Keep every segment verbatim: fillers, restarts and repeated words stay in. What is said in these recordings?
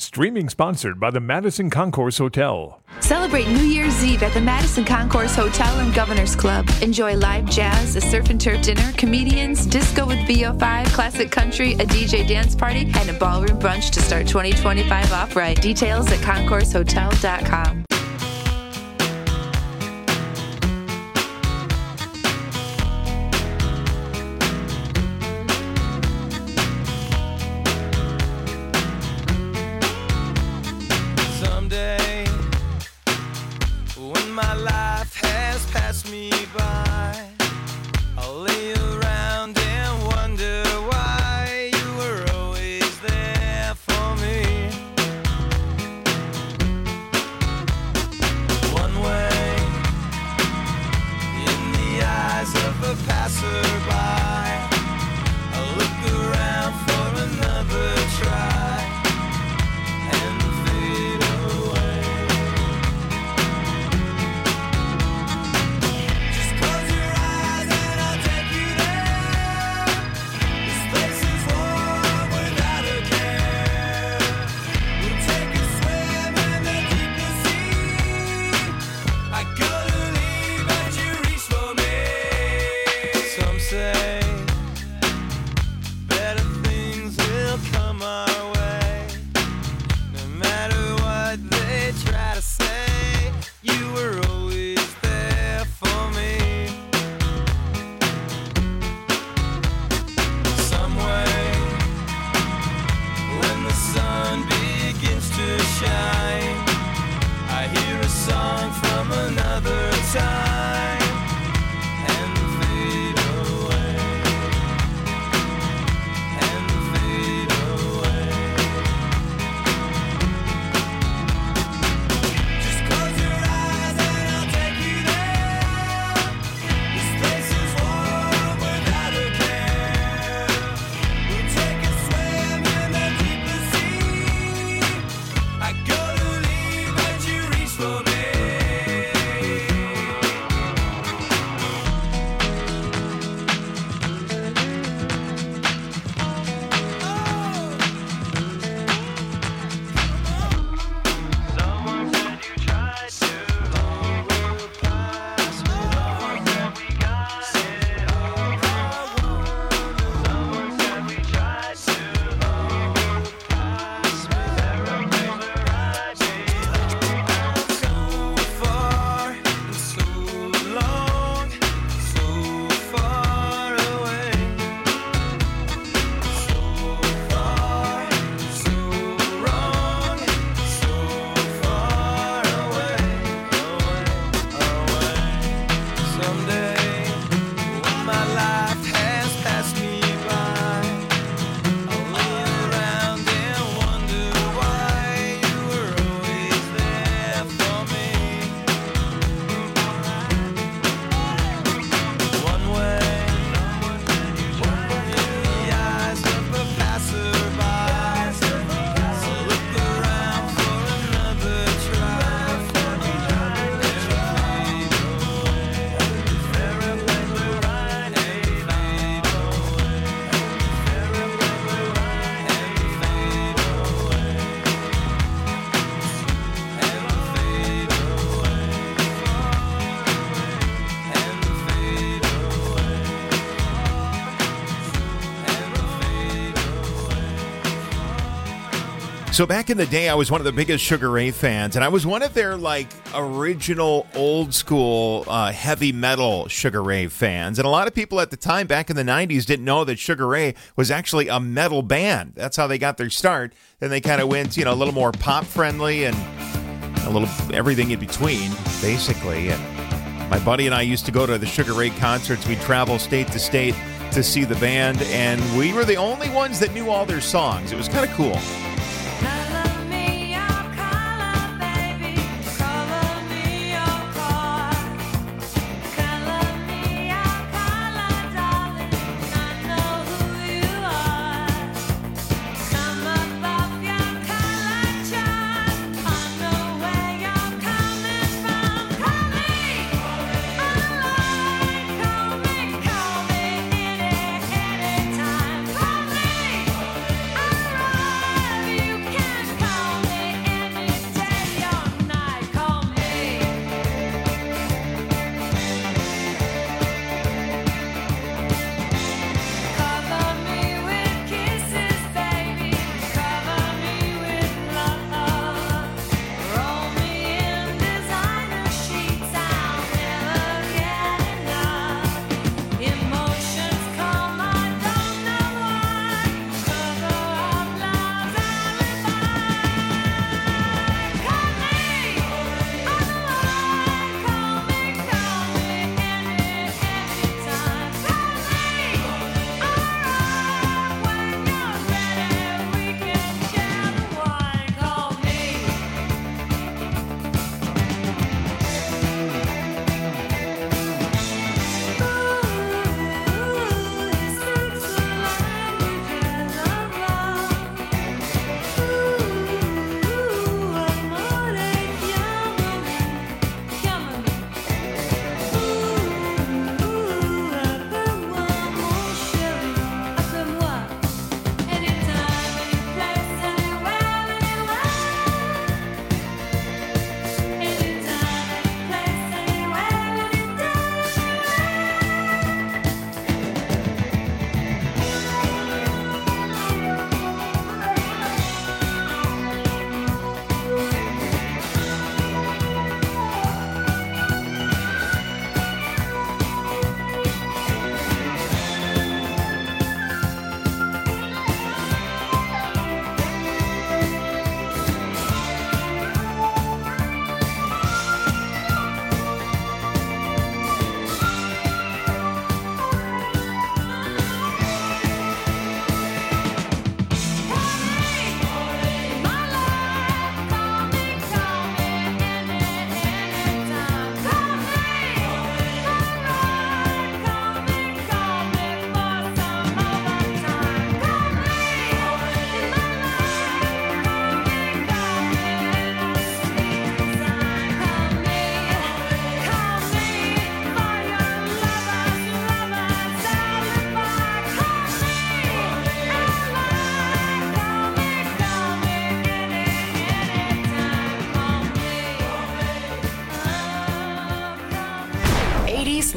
Streaming sponsored by the Madison Concourse Hotel. Celebrate New Year's Eve at the Madison Concourse Hotel and Governor's Club. Enjoy live jazz, a surf and turf dinner, comedians, disco with V O five, classic country, a D J dance party, and a ballroom brunch to start twenty twenty-five off right. Details at concourse hotel dot com. My life has passed me by. I'll lay around and wonder why you were always there for me. One way in the eyes of a passerby, I look around for another try. So back in the day, I was one of the biggest Sugar Ray fans, and I was one of their, like, original, old-school, uh, heavy metal Sugar Ray fans. And a lot of people at the time, back in the nineties, didn't know that Sugar Ray was actually a metal band. That's how they got their start. Then they kind of went, you know, a little more pop-friendly and a little everything in between, basically. And my buddy and I used to go to the Sugar Ray concerts. We'd travel state to state to see the band, and we were the only ones that knew all their songs. It was kind of cool.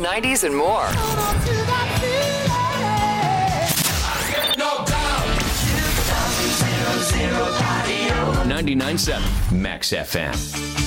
nineties, and more. ninety-nine point seven Max F M.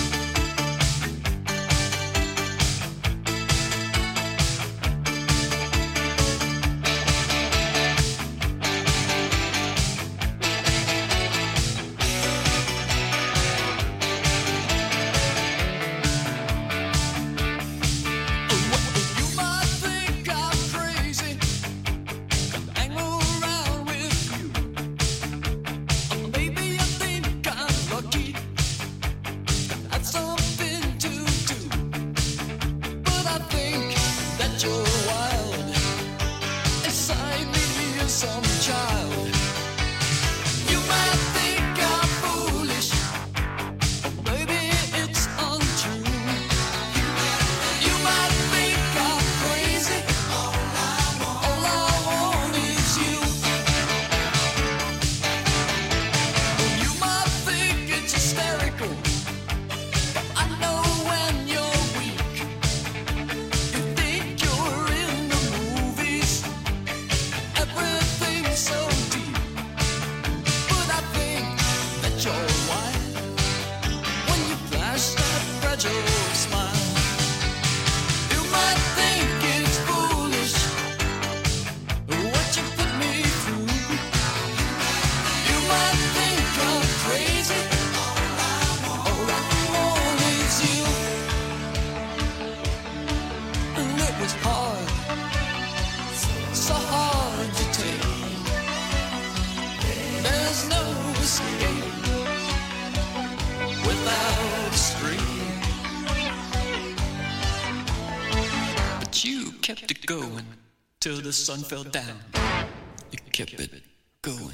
Till the sun fell down, you kept it going.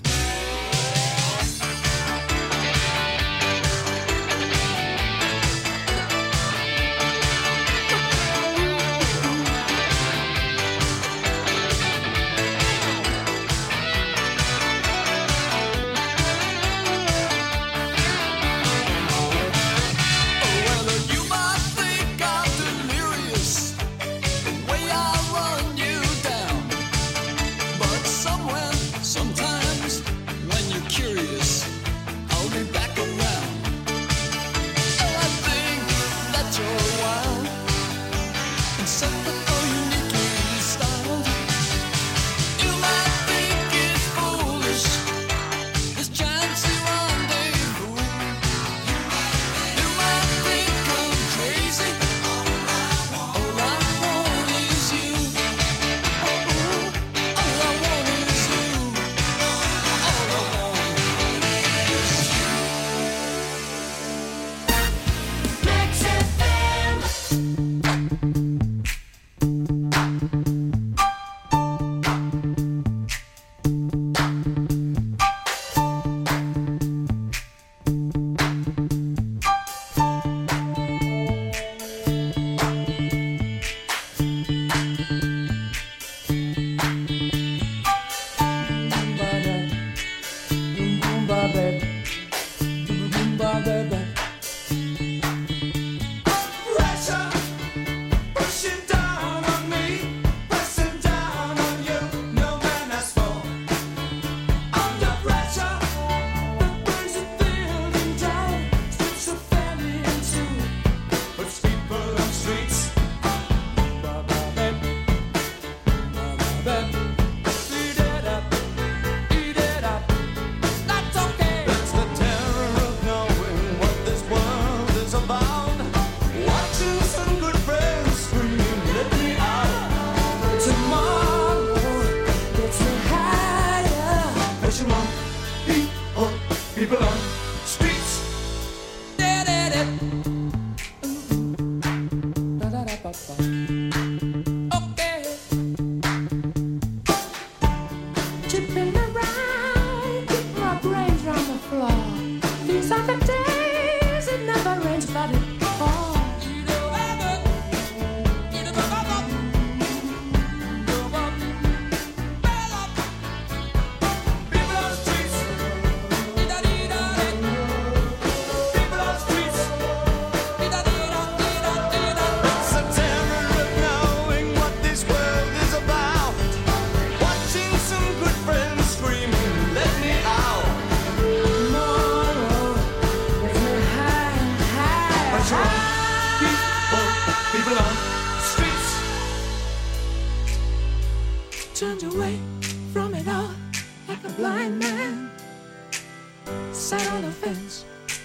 So tell me right now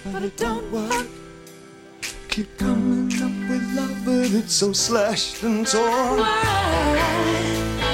but it don't work. Keep coming up with love, but it's so slashed and torn. Why?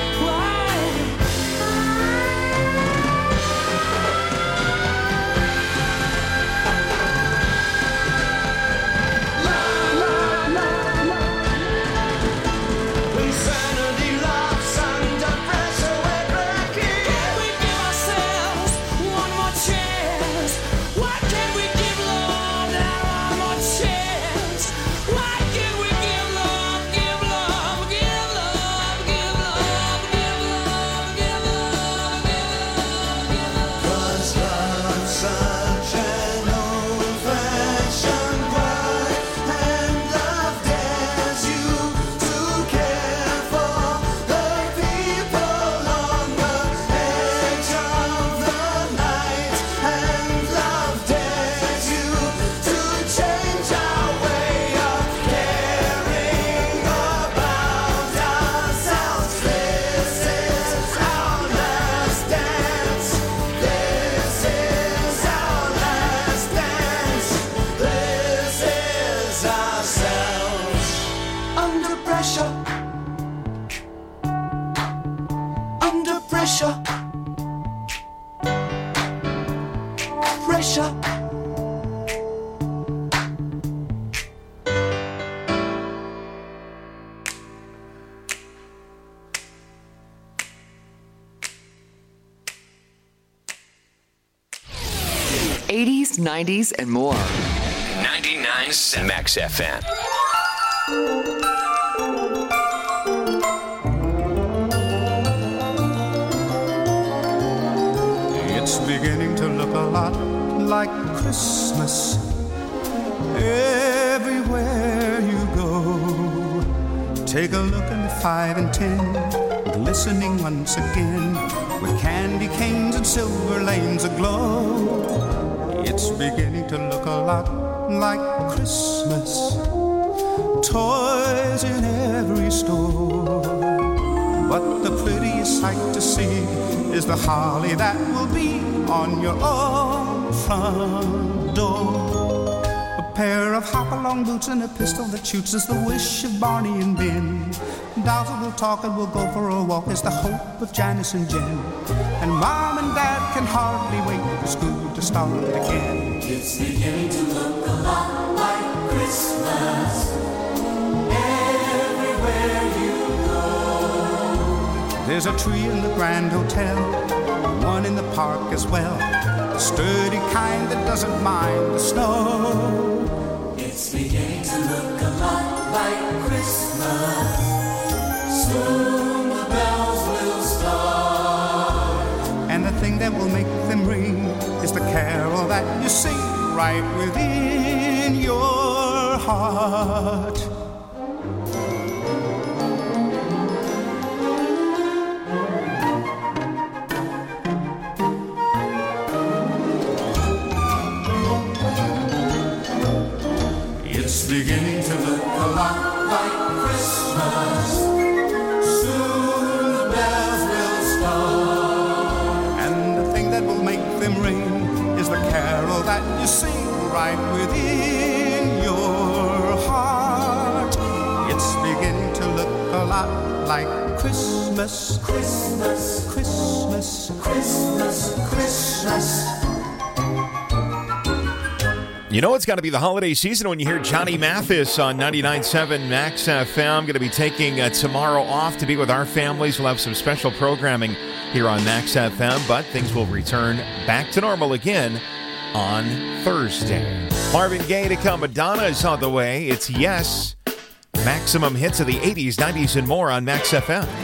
eighties, nineties, and more. ninety-nine point seven Max F M. It's beginning to look a lot like Christmas everywhere you go. Take a look at the five and ten, glistening once again, with candy canes and silver lanes aglow. It's beginning to look a lot like Christmas, toys in every store. But the prettiest sight to see is the holly that will be on your own front door. A pair of hop-along boots and a pistol that shoots is the wish of Barney and Ben. Dolls that will talk and will go for a walk is the hope of Janice and Jen. And Mom and Dad can hardly wait for school to start again. It's beginning to look a lot like Christmas everywhere you go. There's a tree in the Grand Hotel, one in the park as well, a sturdy kind that doesn't mind the snow. It's beginning to look a lot like Christmas. Soon the bells will start. And the thing that will make them ring is the carol that you sing right within your heart. It's beginning to look a lot like Christmas. Soon the bells will start. And the thing that will make them ring is the carol that you sing right within your heart. It's beginning to look a lot like Christmas, Christmas, Christmas, Christmas, Christmas. You know it's got to be the holiday season when you hear Johnny Mathis on ninety-nine point seven Max F M. Going to be taking uh, tomorrow off to be with our families. We'll have some special programming here on Max F M, but things will return back to normal again on Thursday. Marvin Gaye to come. Madonna is on the way. It's Yes. Maximum hits of the eighties, nineties, and more on Max F M.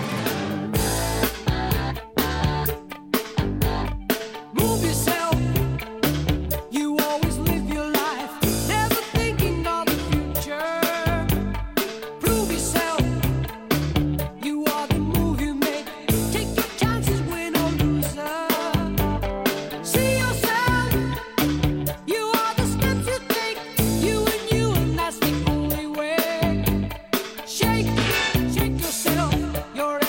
Shake yourself, you're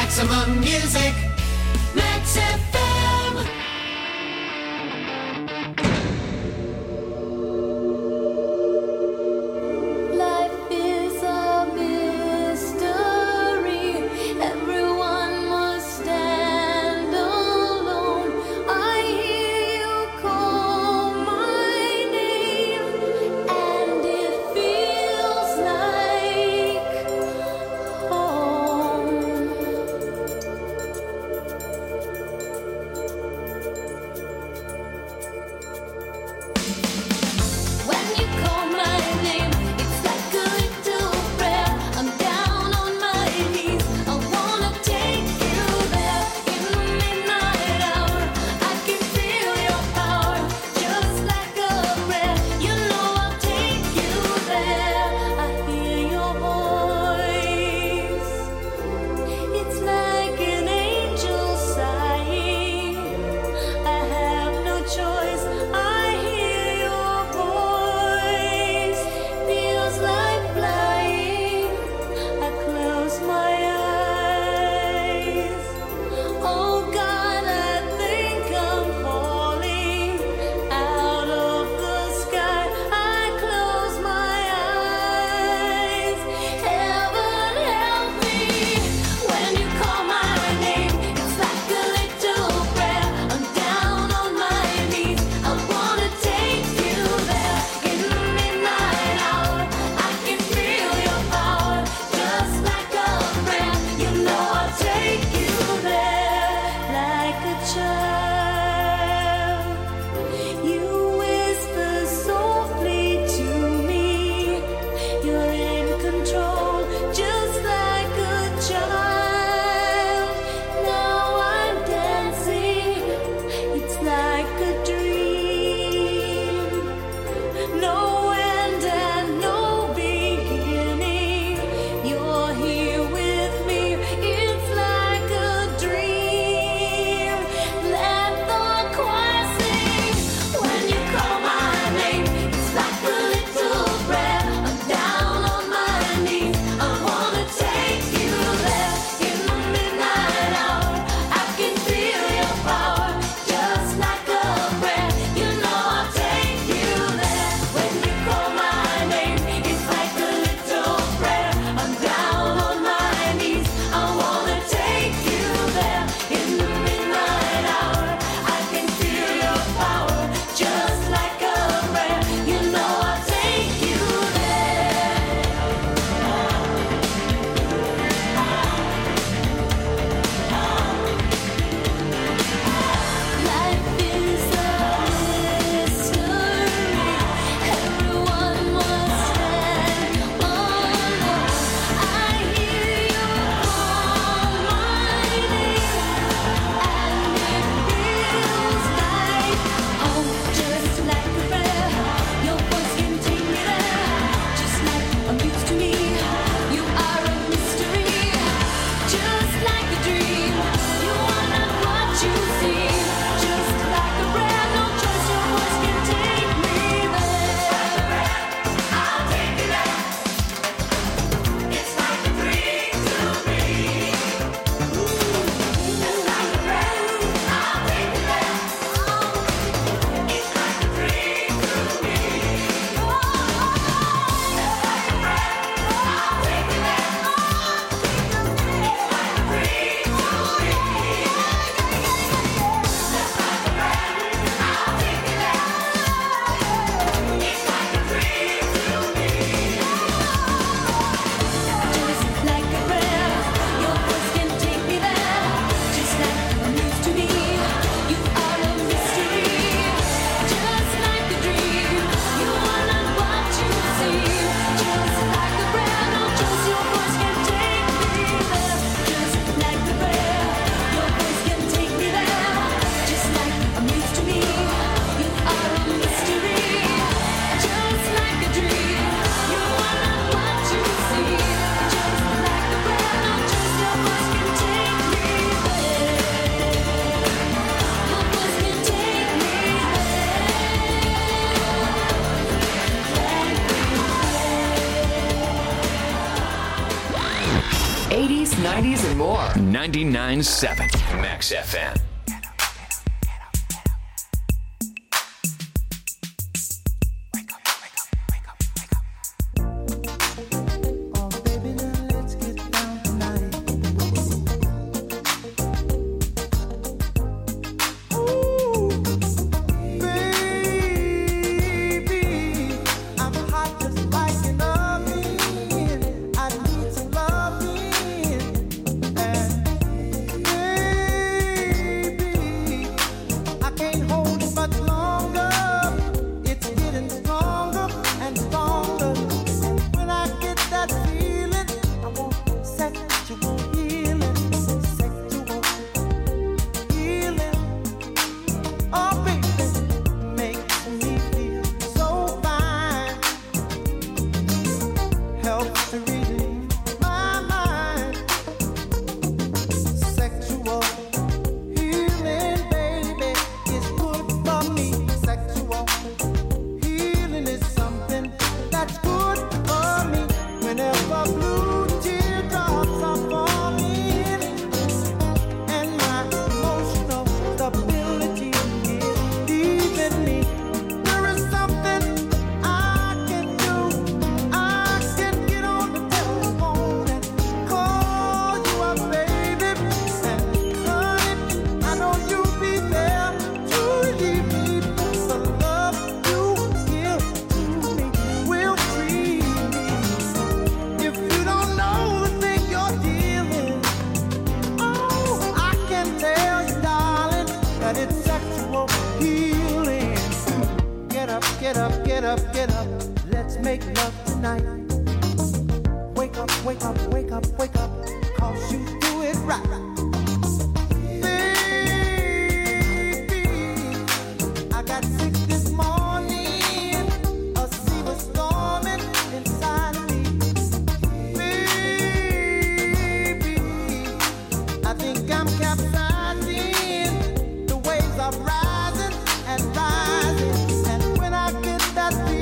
Maximum Music, Max F M. Life is a mystery. Everyone must stand alone. I hear you call my name, and it feels like home. It's nineties and more. ninety-nine point seven Max F M.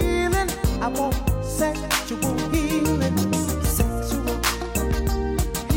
Sexual healing, sexual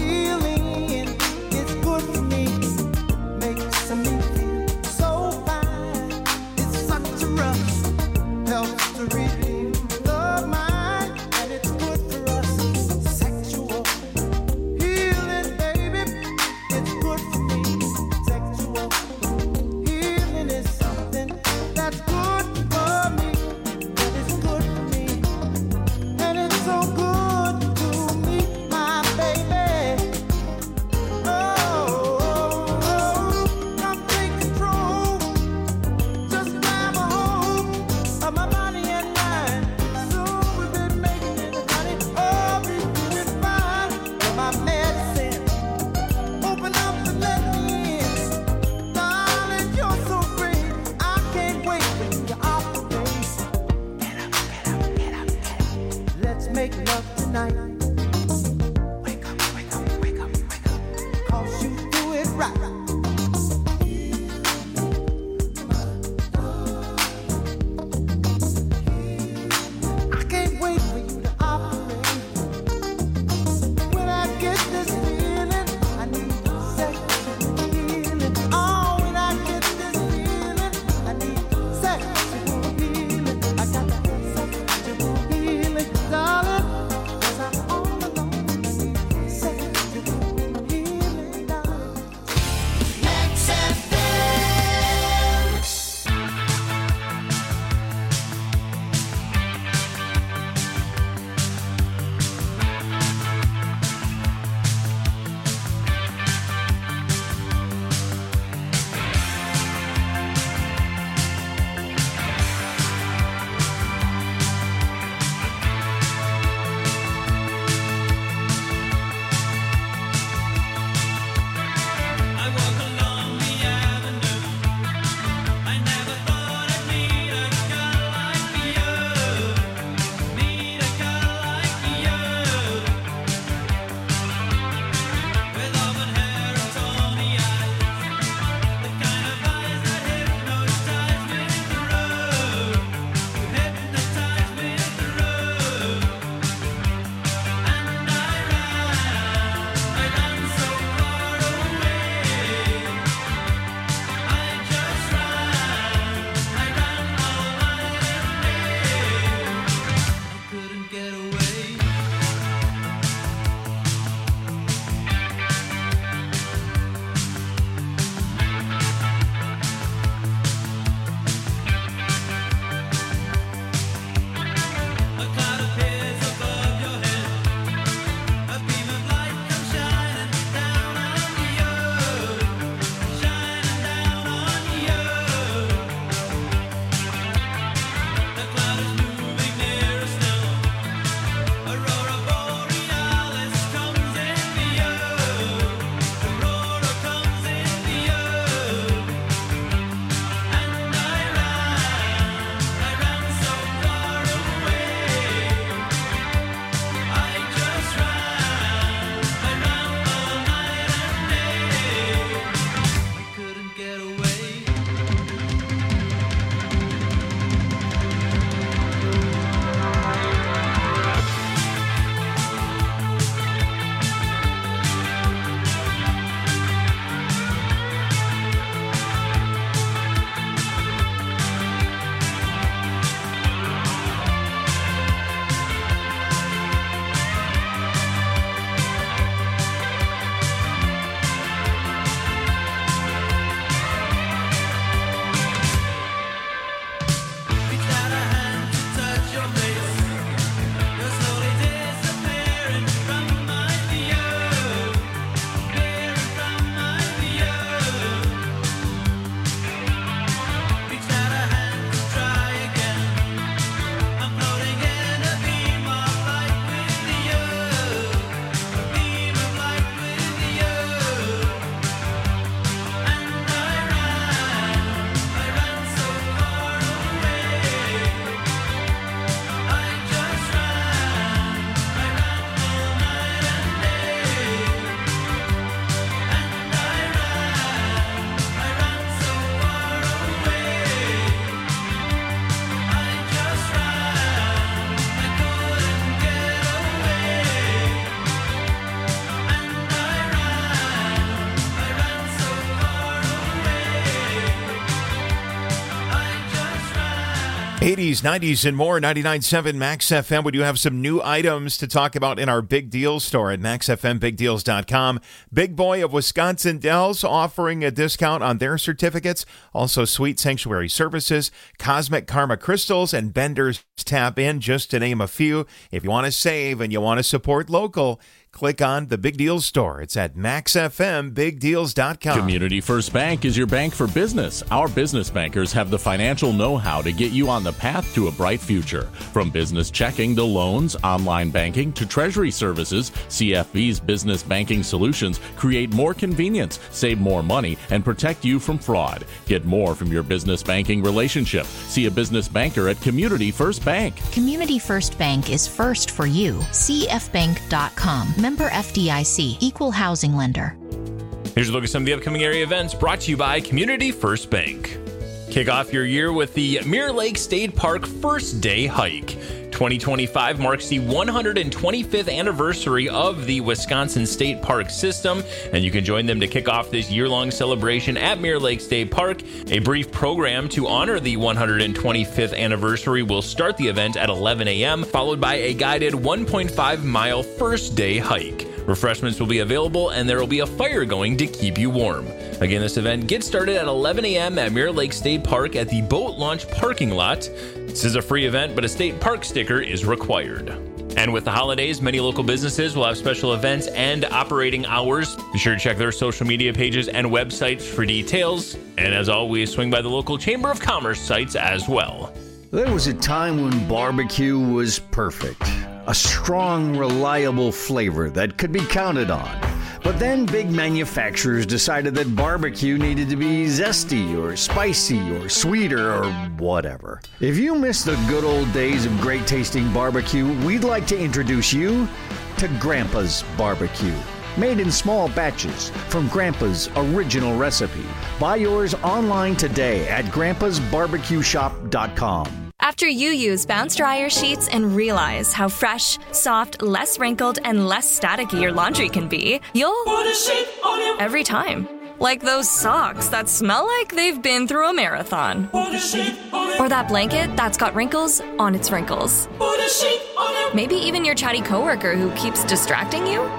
eighties, nineties, and more. ninety-nine point seven Max F M. We do have some new items to talk about in our Big Deals store at max f m big deals dot com. Big Boy of Wisconsin Dells offering a discount on their certificates. Also, Sweet Sanctuary Services, Cosmic Karma Crystals, and Bender's Tap In, just to name a few. If you want to save and you want to support local, click on the Big Deals store. It's at max f m big deals dot com. Community First Bank is your bank for business. Our business bankers have the financial know-how to get you on the path to a bright future. From business checking to loans, online banking to treasury services, C F B's business banking solutions create more convenience, save more money, and protect you from fraud. Get more from your business banking relationship. See a business banker at Community First Bank. Community First Bank is first for you. c f bank dot com. Member F D I C, Equal Housing Lender. Here's a look at some of the upcoming area events brought to you by Community First Bank. Kick off your year with the Mirror Lake State Park First Day Hike. twenty twenty-five marks the one hundred twenty-fifth anniversary of the Wisconsin State Park system, and you can join them to kick off this year-long celebration at Mirror Lake State Park. A brief program to honor the one hundred twenty-fifth anniversary will start the event at eleven a.m., followed by a guided one point five mile first day hike. Refreshments will be available, and there will be a fire going to keep you warm. Again, this event gets started at eleven a.m. at Mirror Lake State Park at the boat launch parking lot. This is a free event, but a state park sticker is required. And with the holidays, many local businesses will have special events and operating hours. Be sure to check their social media pages and websites for details. And as always, swing by the local Chamber of Commerce sites as well. There was a time when barbecue was perfect. A strong, reliable flavor that could be counted on. But then big manufacturers decided that barbecue needed to be zesty or spicy or sweeter or whatever. If you miss the good old days of great tasting barbecue, we'd like to introduce you to Grandpa's Barbecue. Made in small batches from Grandpa's original recipe. Buy yours online today at grandpas barbecue shop dot com. After you use Bounce Dryer Sheets and realize how fresh, soft, less wrinkled, and less staticky your laundry can be, you'll put a sheet on your every time. Like those socks that smell like they've been through a marathon. Put a sheet on it. Or that blanket that's got wrinkles on its wrinkles. Put a sheet on it. Maybe even your chatty coworker who keeps distracting you.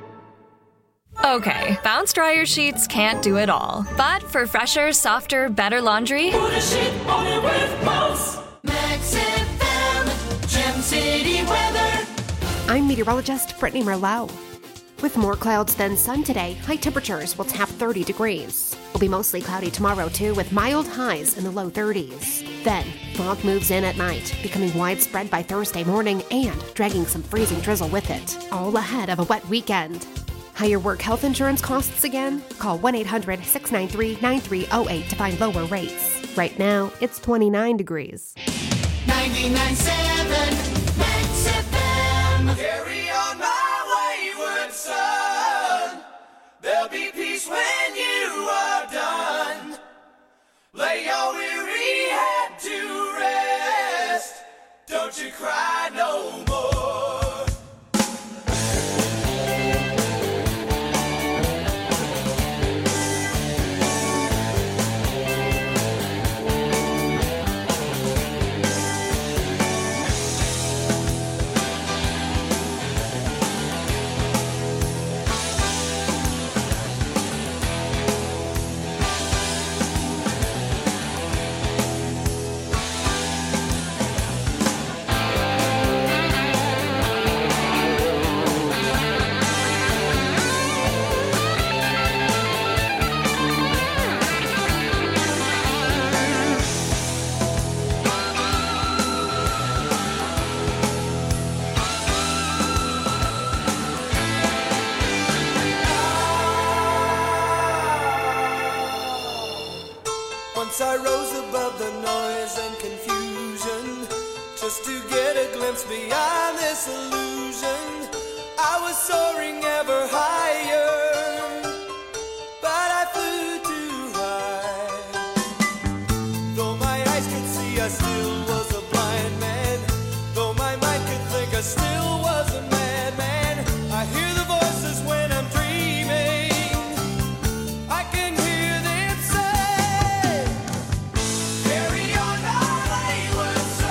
Okay, Bounce Dryer Sheets can't do it all. But for fresher, softer, better laundry, put a sheet on it with Bounce. Max F M, Gem City weather. I'm meteorologist Brittany Merlot. With more clouds than sun today, high temperatures will tap thirty degrees. It'll be mostly cloudy tomorrow, too, with mild highs in the low thirties. Then, fog moves in at night, becoming widespread by Thursday morning and dragging some freezing drizzle with it, all ahead of a wet weekend. Higher work health insurance costs again? Call one eight hundred six nine three nine three zero eight to find lower rates. Right now, it's twenty-nine degrees. ninety-nine point seven Max F M. Carry on my wayward son. There'll be peace when you are done. Lay your weary head to rest. Don't you cry no more. I rose above the noise and confusion, just to get a glimpse beyond this illusion. I was soaring ever higher, but I flew too high. Though my eyes could see, I still was a blind man. Though my mind could think, I still was a madman. I hear the voices when I'm dreaming. I can hear them say, carry on, my wayward son.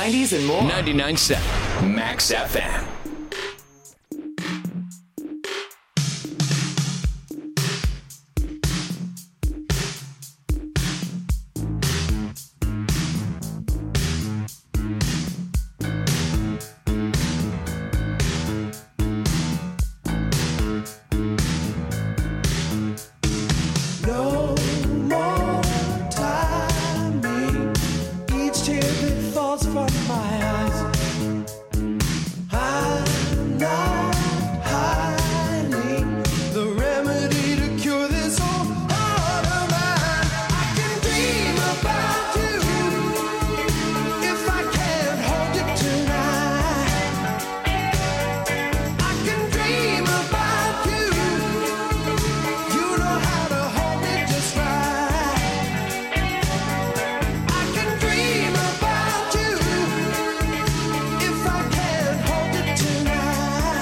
nineties and more. ninety-nine point seven Max F M. No more timing. Each tear that falls from my eyes. I'm not hiding the remedy to cure this whole heart of mine. I can dream about you if I can't hold you tonight. I can dream about you. You know how to hold me just right. I can dream about you if I can't hold you tonight.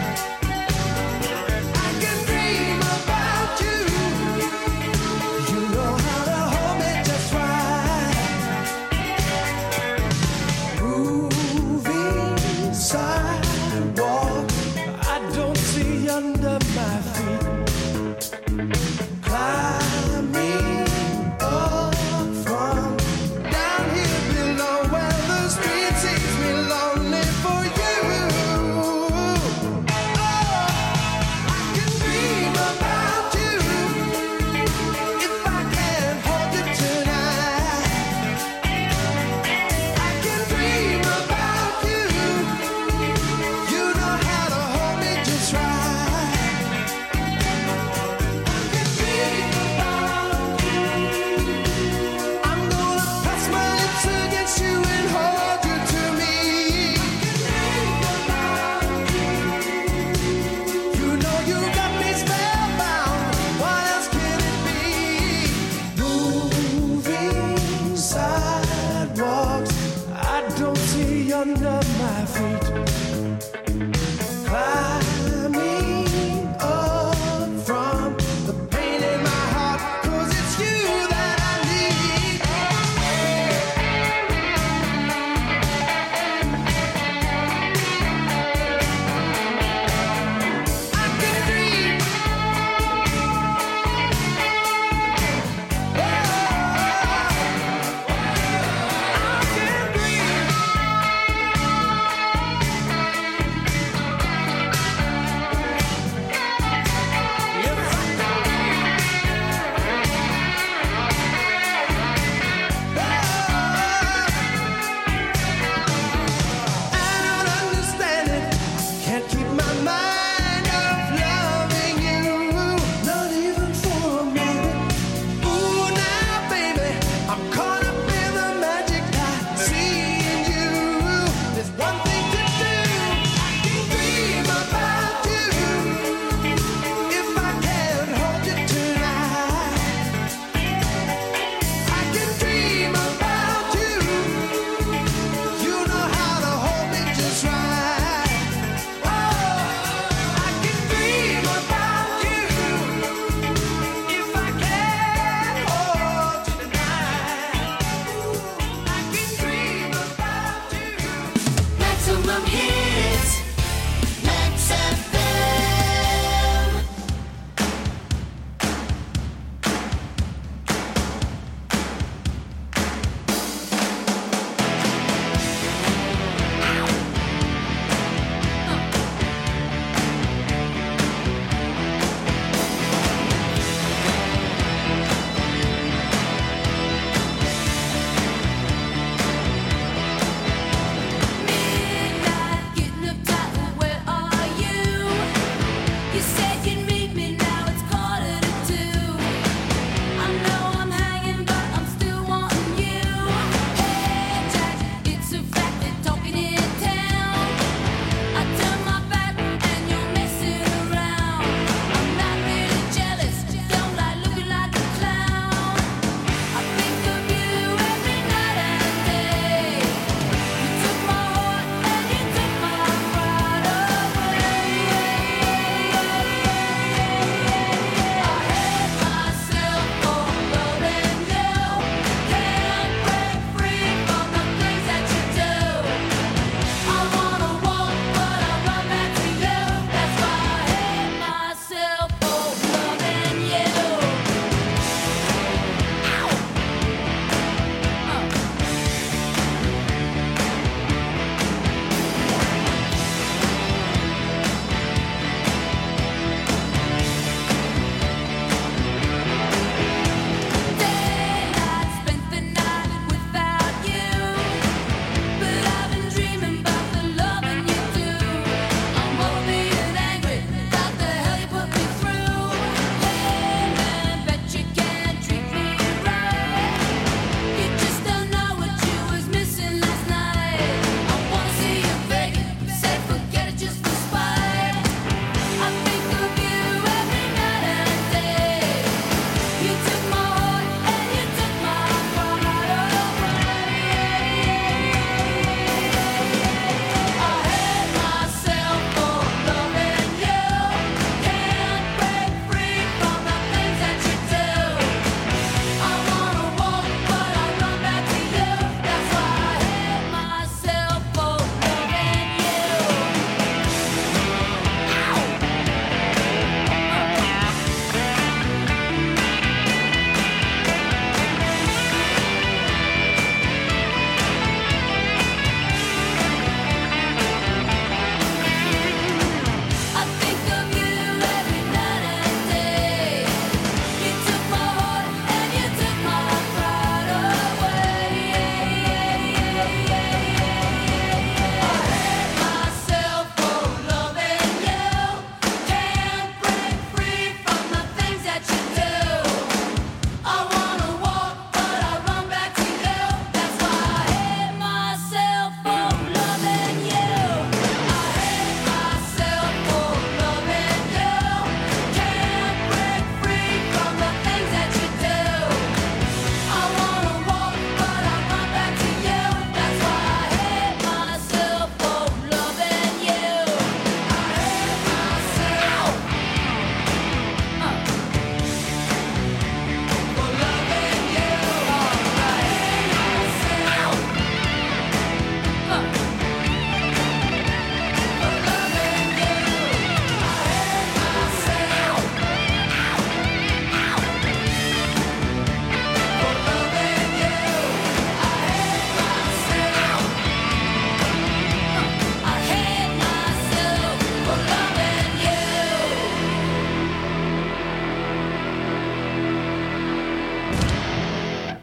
I can dream about you. You know how to hold me just right. Moving sidewalk, I don't see under my feet. Climbing up from down here below where the street sees me lonely for you. Oh, I can dream about you if I can't hold you tonight. I can dream about you. You know how to hold me just right. I'm gonna press my lips against you and hold you to me. You know you got me spellbound. What else can it be? Moving sidewalks, I don't see under my feet. Climbing up from the pain in my heart, 'cause it's you that I need. I can dream. I can dream.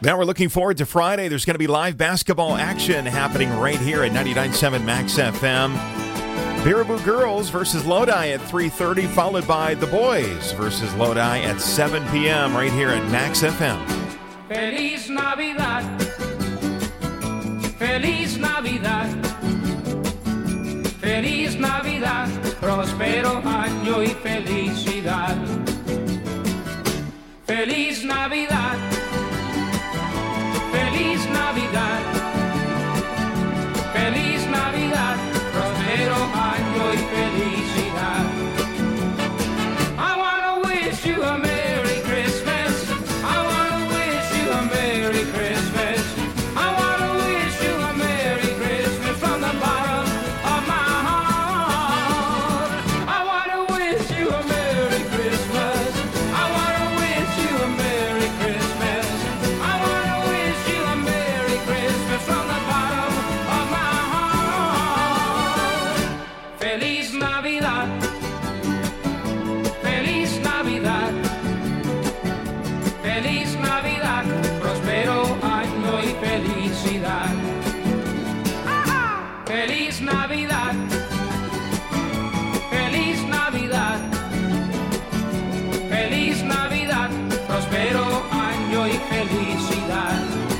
Now we're looking forward to Friday. There's going to be live basketball action happening right here at ninety-nine point seven Max F M. Baraboo Girls versus Lodi at three thirty, followed by the Boys versus Lodi at seven p.m. right here at Max F M. Feliz Navidad. Feliz Navidad. Feliz Navidad. Próspero año y felicidad. Feliz Navidad. Feliz Navidad, feliz Navidad, próspero año y felicidad. I wanna wish you a Merry Christmas. I wanna wish you a Merry Christmas. I wanna wish you a Merry Christmas from the bottom of my heart. I wanna wish you a Merry Christmas. I wanna wish you a Merry Christmas. I wanna wish you a Merry Christmas from the bottom of my heart. Feliz Navidad. Feliz Navidad. Feliz Navidad. Próspero año y felicidad. Feliz Navidad. Feliz Navidad. Feliz Navidad. Próspero año y felicidad.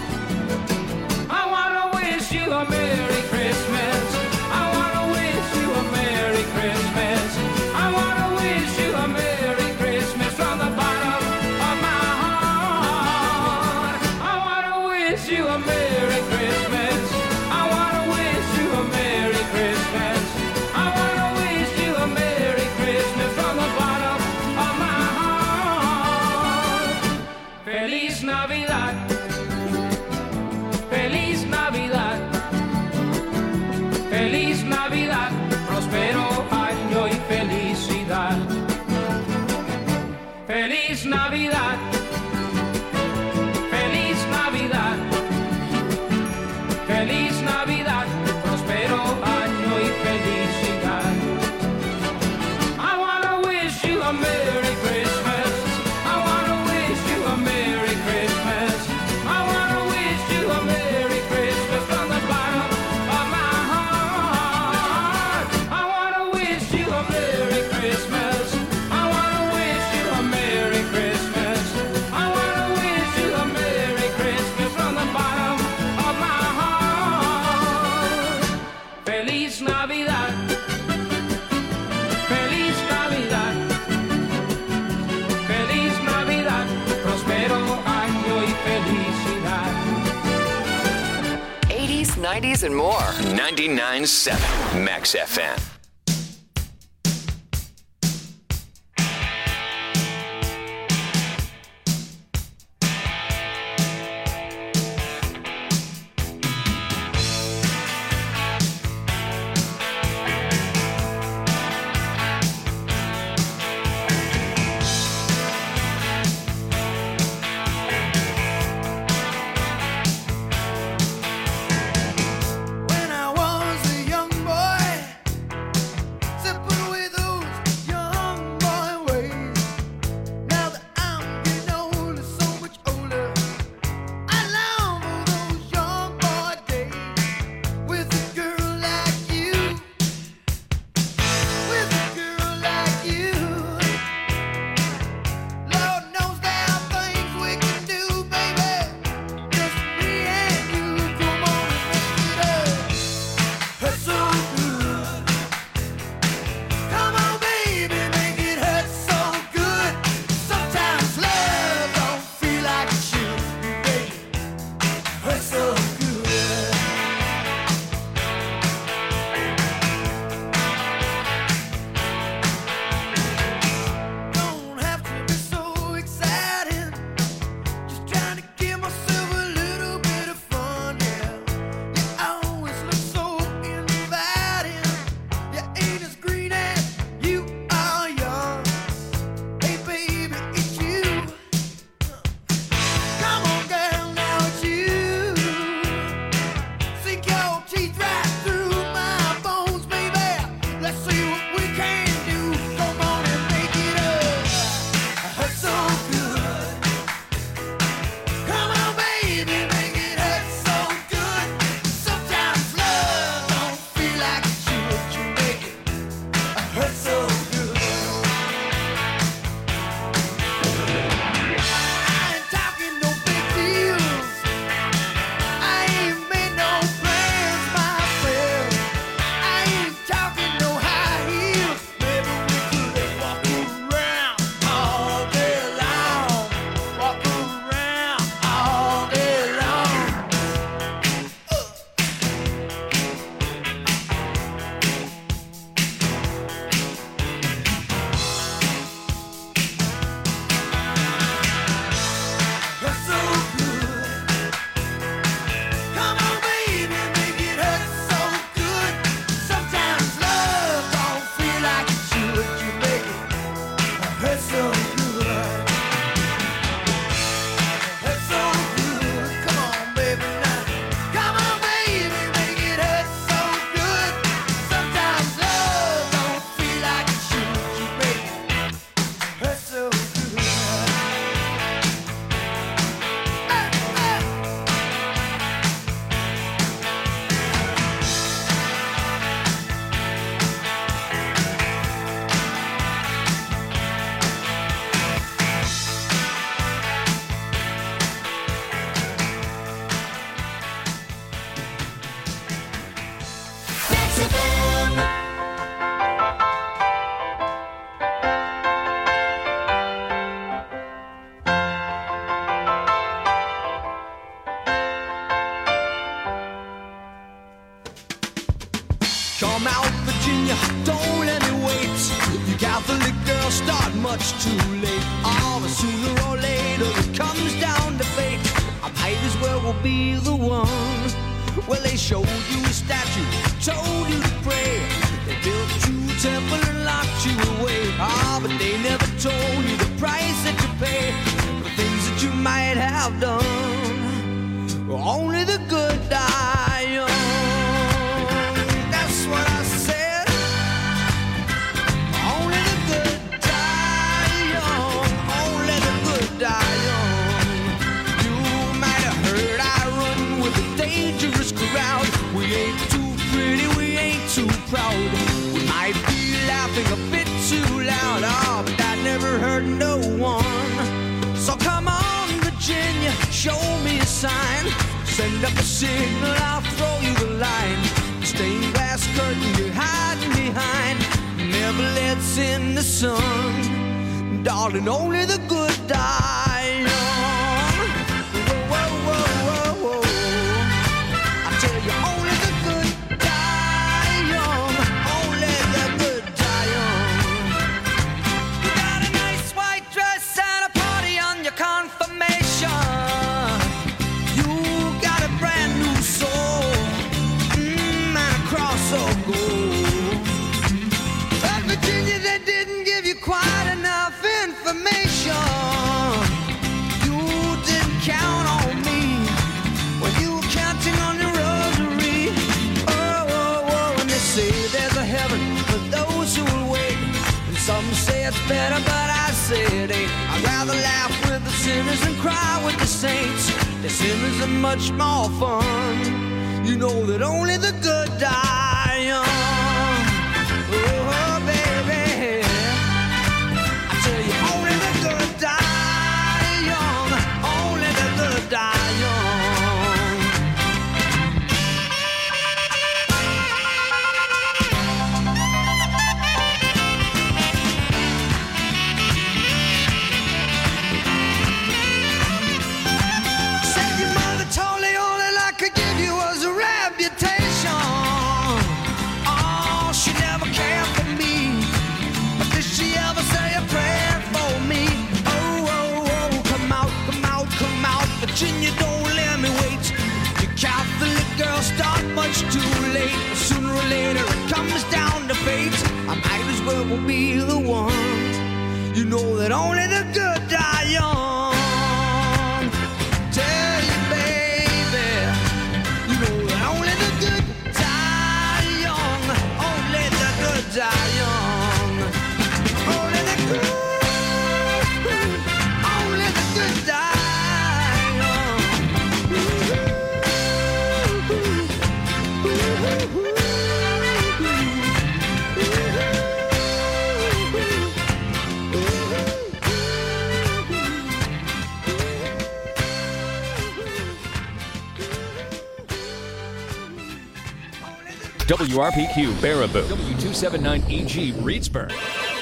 I wanna wish you a Merry Christmas. I wanna wish you a Merry Christmas. I wanna wish you a Merry Christmas from the bottom of my heart. I wanna wish you a Merry Christmas. I wanna wish you a Merry Christmas. I wanna wish you a Merry Christmas from the bottom of my heart. Feliz Navidad. Feliz Navidad. Feliz Navidad. Próspero año y felicidad. Feliz Navidad. Feliz Navidad. Feliz Navidad. Próspero año y felicidad. I wanna wish you a Merry Christmas. I wanna wish you a Merry Christmas. I wanna wish you a Merry Christmas from the bottom of my heart. I wanna wish you a Merry Christmas. I wanna wish you a Merry Christmas. I wanna wish you a Merry Christmas from the bottom of my heart. Feliz Navidad. Feliz Navidad. Feliz Navidad. Próspero año y felicidad. eighties, nineties, and more. ninety-nine point seven Max F M. When I was a young boy, Virginia, don't let me wait. You Catholic girls start much too late. Oh, but sooner or later it comes down to fate. I might as well will be the one. Well, they showed you a statue, told you to pray. They built you a temple and locked you away. Ah, but they never told you the price that you pay for things that you might have done. Only the good die young. That's what I said. Only the good die young. Only the good die young. You might have heard I run with a dangerous crowd. We ain't too pretty, we ain't too proud. We might be laughing a bit too loud. Oh, but that never hurt no one. So come on, Virginia, show me a sign. Send up a signal, I'll throw you the line. The stained glass curtain you're hiding behind never lets in the sun. Darling, only the good die young. Whoa, whoa, whoa, whoa, whoa. I tell you, only the good die young. Only the good die young. You got a nice white dress and a party on your confirmation. Quite enough information. You didn't count on me when you were counting on your rosary. Oh, oh, oh, and they say there's a heaven for those who will wait. And some say it's better, but I say it ain't. I'd rather laugh with the sinners than cry with the saints. The sinners are much more fun. You know that only the good die young. Oh, baby. Only the good die young. Only the good die young. Said your mother told me all that I could give you was a reputation. Oh, she never cared for me. But did she ever say a prayer for me? Oh, oh, oh, come out, come out, come out. Virginia, don't let me wait. You Catholic girls start much too late. Sooner or later it comes down to fate. I might as well will be the one. You know that only the good die young. Tell you, baby, you know that only the good die young. Only the good die young. Only the good, only the good die young. W R P Q Baraboo. W two seventy-nine E G Reedsburg.